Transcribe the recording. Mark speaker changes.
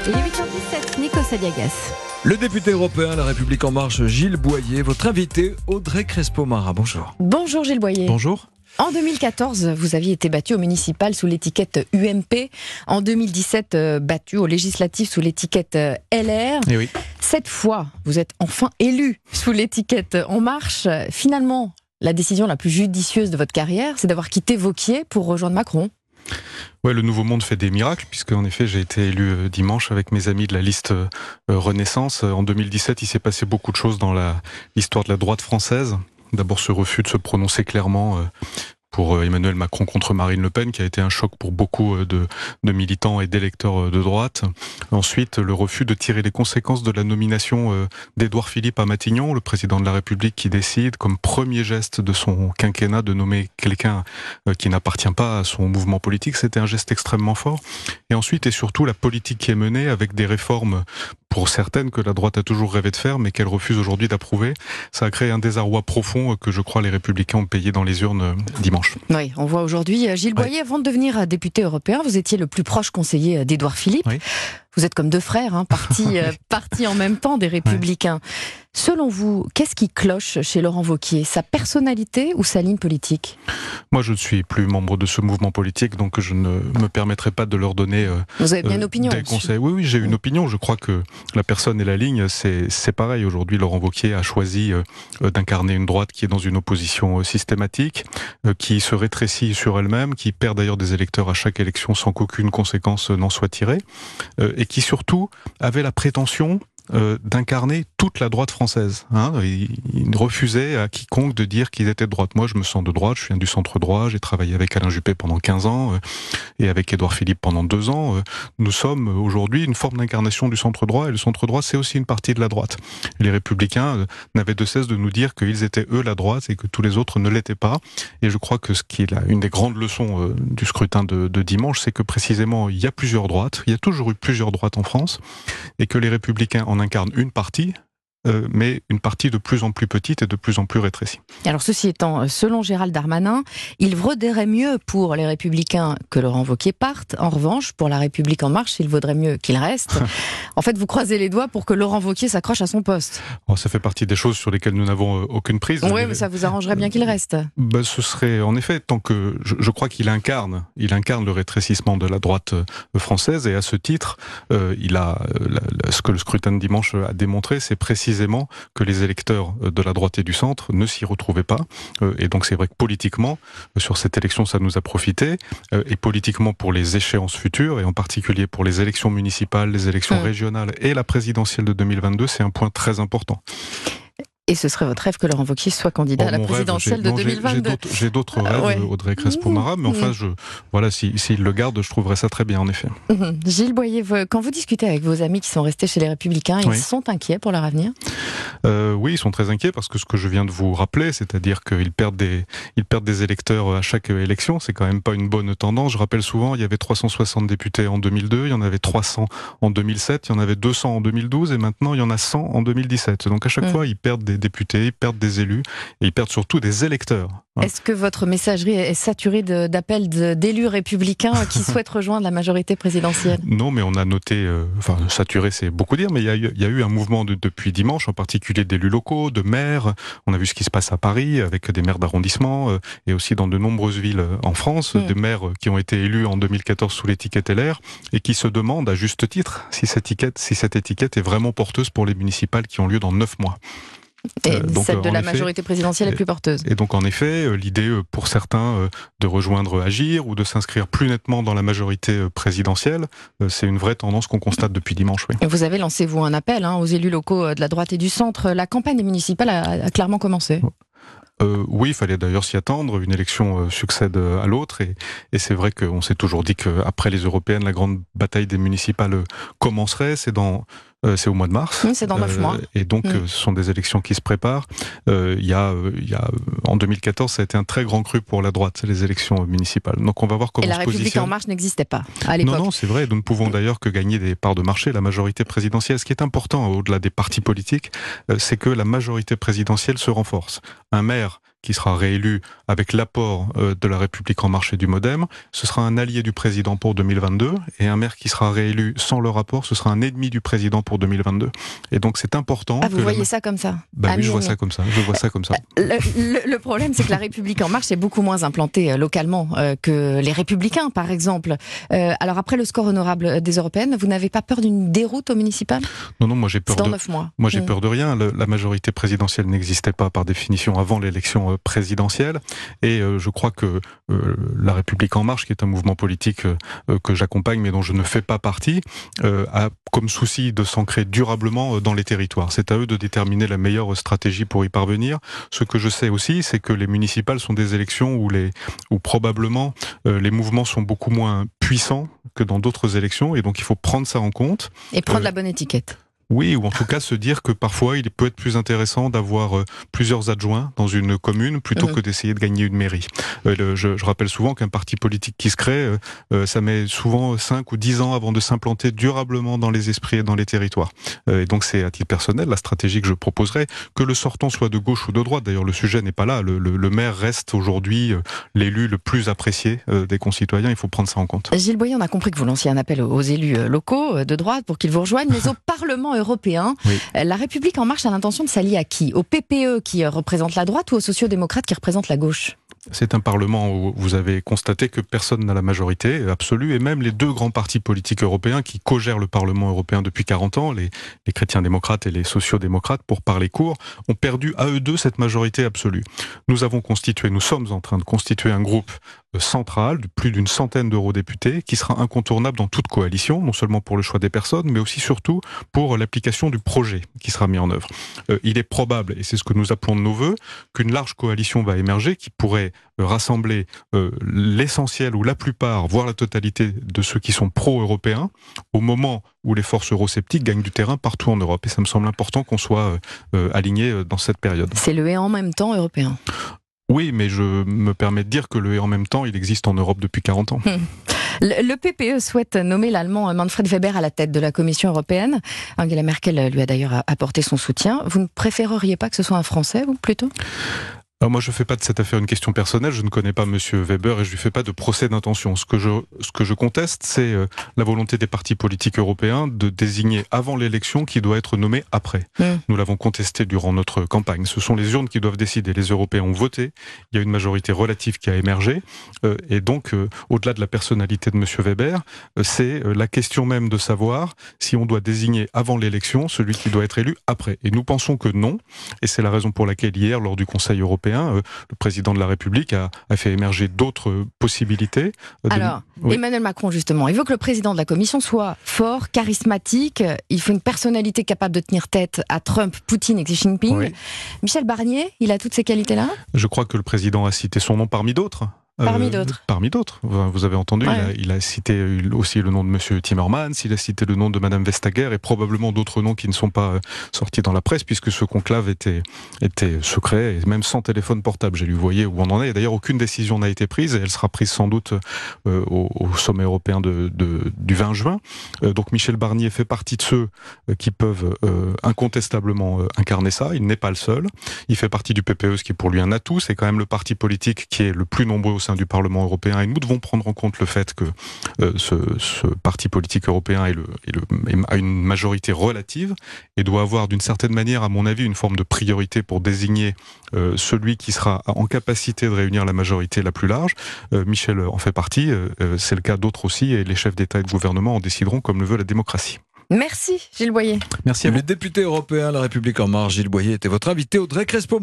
Speaker 1: Il est 8h17, Nico Saliagas.
Speaker 2: Le député européen La République En Marche, Gilles Boyer, votre invité, Audrey Crespo-Mara. Bonjour.
Speaker 1: Bonjour Gilles Boyer.
Speaker 2: Bonjour.
Speaker 1: En 2014, vous aviez été battu au municipal sous l'étiquette UMP. En 2017, battu au législatif sous l'étiquette LR.
Speaker 2: Et oui.
Speaker 1: Cette fois, vous êtes enfin élu sous l'étiquette En Marche. Finalement, la décision la plus judicieuse de votre carrière, c'est d'avoir quitté Vauquier pour rejoindre Macron.
Speaker 3: Ouais, le Nouveau Monde fait des miracles, puisque en effet j'ai été élu dimanche avec mes amis de la liste Renaissance. En 2017, il s'est passé beaucoup de choses dans l'histoire de la droite française. D'abord ce refus de se prononcer clairement pour Emmanuel Macron contre Marine Le Pen, qui a été un choc pour beaucoup de militants et d'électeurs de droite. Ensuite, le refus de tirer les conséquences de la nomination d'Édouard Philippe à Matignon, le président de la République qui décide, comme premier geste de son quinquennat, de nommer quelqu'un qui n'appartient pas à son mouvement politique. C'était un geste extrêmement fort. Et ensuite, et surtout, la politique qui est menée avec des réformes pour certaines que la droite a toujours rêvé de faire, mais qu'elle refuse aujourd'hui d'approuver. Ça a créé un désarroi profond que je crois les Républicains ont payé dans les urnes dimanche.
Speaker 1: Oui, on voit aujourd'hui Gilles Boyer, avant de devenir député européen, vous étiez le plus proche conseiller d'Édouard Philippe. Oui. Vous êtes comme deux frères, partis en même temps des Républicains. Oui. Selon vous, qu'est-ce qui cloche chez Laurent Wauquiez ? Sa personnalité ou sa ligne politique ?
Speaker 3: Moi, je ne suis plus membre de ce mouvement politique, donc je ne me permettrai pas de leur donner
Speaker 1: vous avez bien une opinion,
Speaker 3: des conseils. Oui, j'ai une opinion. Je crois que la personne et la ligne, c'est pareil. Aujourd'hui, Laurent Wauquiez a choisi d'incarner une droite qui est dans une opposition systématique, qui se rétrécit sur elle-même, qui perd d'ailleurs des électeurs à chaque élection sans qu'aucune conséquence n'en soit tirée, et qui surtout avait la prétention d'incarner toute la droite française. Il refusait à quiconque de dire qu'ils étaient de droite. Moi, je me sens de droite, je viens du centre droit, j'ai travaillé avec Alain Juppé pendant 15 ans et avec Édouard Philippe pendant 2 ans. Nous sommes aujourd'hui une forme d'incarnation du centre droit, et le centre droit, c'est aussi une partie de la droite. Les Républicains n'avaient de cesse de nous dire qu'ils étaient eux la droite et que tous les autres ne l'étaient pas. Et je crois que ce qui est une des grandes leçons du scrutin de dimanche, c'est que précisément, il y a plusieurs droites, il y a toujours eu plusieurs droites en France, et que les Républicains en incarne une partie, mais une partie de plus en plus petite et de plus en plus rétrécie.
Speaker 1: Alors ceci étant, selon Gérald Darmanin, il vaudrait mieux pour les Républicains que Laurent Wauquiez parte. En revanche, pour La République En Marche, il vaudrait mieux qu'il reste. En fait, vous croisez les doigts pour que Laurent Wauquiez s'accroche à son poste.
Speaker 3: Ça fait partie des choses sur lesquelles nous n'avons aucune prise.
Speaker 1: Oui, mais ça vous arrangerait bien qu'il reste.
Speaker 3: Ce serait, en effet, tant que je crois qu'il incarne le rétrécissement de la droite française, et à ce titre, ce que le scrutin de dimanche a démontré, c'est précisément que les électeurs de la droite et du centre ne s'y retrouvaient pas. Et donc c'est vrai que politiquement, sur cette élection, ça nous a profité. Et politiquement, pour les échéances futures, et en particulier pour les élections municipales, les élections régionales et la présidentielle de 2022, c'est un point très important.
Speaker 1: Et ce serait votre rêve que Laurent Wauquiez soit candidat à la présidentielle de 2022.
Speaker 3: J'ai d'autres rêves, Audrey Crespo-Mara, mais enfin, s'il le garde, je trouverais ça très bien, en effet.
Speaker 1: Gilles Boyer, quand vous discutez avec vos amis qui sont restés chez les Républicains, ils sont inquiets pour leur avenir ?
Speaker 3: Oui, ils sont très inquiets parce que ce que je viens de vous rappeler, c'est-à-dire qu'ils perdent des électeurs à chaque élection, c'est quand même pas une bonne tendance. Je rappelle souvent, il y avait 360 députés en 2002, il y en avait 300 en 2007, il y en avait 200 en 2012, et maintenant il y en a 100 en 2017. Donc à chaque fois, ils perdent des députés, ils perdent des élus, et ils perdent surtout des électeurs.
Speaker 1: Est-ce que votre messagerie est saturée d'appels d'élus républicains qui souhaitent rejoindre la majorité présidentielle ?
Speaker 3: Non, mais on a noté, saturé c'est beaucoup dire, mais il y a eu un mouvement depuis dimanche, en particulier d'élus locaux, de maires. On a vu ce qui se passe à Paris, avec des maires d'arrondissement, et aussi dans de nombreuses villes en France, des maires qui ont été élus en 2014 sous l'étiquette LR, et qui se demandent, à juste titre, si cette étiquette est vraiment porteuse pour les municipales qui ont lieu dans 9 mois.
Speaker 1: Et celle de la majorité présidentielle est plus porteuse.
Speaker 3: Et donc en effet, l'idée pour certains de rejoindre Agir ou de s'inscrire plus nettement dans la majorité présidentielle, c'est une vraie tendance qu'on constate depuis dimanche. Oui.
Speaker 1: Vous avez lancé, vous, un appel aux élus locaux de la droite et du centre. La campagne municipale a clairement commencé.
Speaker 3: Oui, il fallait d'ailleurs s'y attendre. Une élection succède à l'autre, et c'est vrai qu'on s'est toujours dit qu'après les européennes, la grande bataille des municipales commencerait. C'est au mois de mars.
Speaker 1: C'est dans 9 mois.
Speaker 3: Et donc, ce sont des élections qui se préparent. En 2014, ça a été un très grand cru pour la droite, les élections municipales. Donc, on va voir comment se positionne.
Speaker 1: Et la République En Marche n'existait pas à l'époque.
Speaker 3: Non, c'est vrai. Nous ne pouvons d'ailleurs que gagner des parts de marché, la majorité présidentielle. Ce qui est important, au-delà des partis politiques, c'est que la majorité présidentielle se renforce. Un maire qui sera réélu avec l'apport de la République En Marche et du Modem, ce sera un allié du président pour 2022, et un maire qui sera réélu sans le rapport, ce sera un ennemi du président pour 2022. Et donc c'est important.
Speaker 1: Ah, vous voyez ça comme ça?
Speaker 3: Oui, je vois ça comme ça.
Speaker 1: Le problème, c'est que la République En Marche est beaucoup moins implantée localement que les Républicains, par exemple. Alors après le score honorable des Européennes, vous n'avez pas peur d'une déroute au municipal?
Speaker 3: Non, moi j'ai peur
Speaker 1: dans 9 mois.
Speaker 3: Moi j'ai peur de rien. La majorité présidentielle n'existait pas par définition avant l'élection présidentielle, et je crois que la République En Marche, qui est un mouvement politique que j'accompagne mais dont je ne fais pas partie, a comme souci de s'ancrer durablement dans les territoires. C'est à eux de déterminer la meilleure stratégie pour y parvenir. Ce que je sais aussi, c'est que les municipales sont des élections où probablement les mouvements sont beaucoup moins puissants que dans d'autres élections, et donc il faut prendre ça en compte.
Speaker 1: Et prendre la bonne étiquette.
Speaker 3: Oui, ou en tout cas se dire que parfois il peut être plus intéressant d'avoir plusieurs adjoints dans une commune plutôt que d'essayer de gagner une mairie. Je rappelle souvent qu'un parti politique qui se crée, ça met souvent 5 ou 10 ans avant de s'implanter durablement dans les esprits et dans les territoires. Et donc c'est à titre personnel la stratégie que je proposerais, que le sortant soit de gauche ou de droite. D'ailleurs le sujet n'est pas là, le maire reste aujourd'hui l'élu le plus apprécié des concitoyens, il faut prendre ça en compte.
Speaker 1: Gilles Boyer, on a compris que vous lanciez un appel aux élus locaux de droite pour qu'ils vous rejoignent, mais au Parlement européen, la République En Marche a l'intention de s'allier à qui? Au PPE qui représente la droite ou aux sociaux-démocrates qui représentent la gauche?
Speaker 3: C'est un Parlement où vous avez constaté que personne n'a la majorité absolue, et même les deux grands partis politiques européens qui co-gèrent le Parlement européen depuis 40 ans, les chrétiens démocrates et les sociaux-démocrates, pour parler court, ont perdu à eux deux cette majorité absolue. Nous sommes en train de constituer un groupe central de plus d'une centaine d'eurodéputés qui sera incontournable dans toute coalition, non seulement pour le choix des personnes, mais aussi surtout pour l'application du projet qui sera mis en œuvre. Il est probable, et c'est ce que nous appelons de nos vœux, qu'une large coalition va émerger qui pourrait rassembler l'essentiel ou la plupart, voire la totalité de ceux qui sont pro-européens, au moment où les forces eurosceptiques gagnent du terrain partout en Europe. Et ça me semble important qu'on soit aligné dans cette période.
Speaker 1: C'est le « et en même temps » européen.
Speaker 3: Oui, mais je me permets de dire que le « et en même temps », il existe en Europe depuis 40 ans.
Speaker 1: Le PPE souhaite nommer l'Allemand Manfred Weber à la tête de la Commission européenne. Angela Merkel lui a d'ailleurs apporté son soutien. Vous ne préféreriez pas que ce soit un Français, vous, plutôt ?
Speaker 3: Alors moi, je ne fais pas de cette affaire une question personnelle. Je ne connais pas Monsieur Weber et je lui fais pas de procès d'intention. Ce que je conteste, c'est la volonté des partis politiques européens de désigner avant l'élection qui doit être nommé après. Nous l'avons contesté durant notre campagne. Ce sont les urnes qui doivent décider. Les Européens ont voté. Il y a une majorité relative qui a émergé. Et donc, au-delà de la personnalité de Monsieur Weber, c'est la question même de savoir si on doit désigner avant l'élection celui qui doit être élu après. Et nous pensons que non. Et c'est la raison pour laquelle hier, lors du Conseil européen, le président de la République a fait émerger d'autres possibilités.
Speaker 1: Alors, Emmanuel Macron, justement, il veut que le président de la Commission soit fort, charismatique, il faut une personnalité capable de tenir tête à Trump, Poutine et Xi Jinping. Oui. Michel Barnier, il a toutes ces qualités-là ?
Speaker 3: Je crois que le président a cité son nom parmi d'autres.
Speaker 1: Parmi d'autres.
Speaker 3: Parmi d'autres. Vous avez entendu, il a cité aussi le nom de Monsieur Timmermans, il a cité le nom de Madame Vestager et probablement d'autres noms qui ne sont pas sortis dans la presse puisque ce conclave était secret et même sans téléphone portable. J'ai lu, vous voyez où on en est. Et d'ailleurs, aucune décision n'a été prise et elle sera prise sans doute au sommet européen du 20 juin. Donc Michel Barnier fait partie de ceux qui peuvent incontestablement incarner ça. Il n'est pas le seul. Il fait partie du PPE, ce qui est pour lui un atout. C'est quand même le parti politique qui est le plus nombreux au sein du Parlement européen et nous devons prendre en compte le fait que ce parti politique européen a une majorité relative et doit avoir d'une certaine manière, à mon avis, une forme de priorité pour désigner celui qui sera en capacité de réunir la majorité la plus large. Michel en fait partie, c'est le cas d'autres aussi et les chefs d'État et de gouvernement en décideront comme le veut la démocratie.
Speaker 1: Merci Gilles Boyer.
Speaker 3: Merci à vous.
Speaker 2: Le député européen La République En Marche, Gilles Boyer, était votre invité. Audrey Crespo.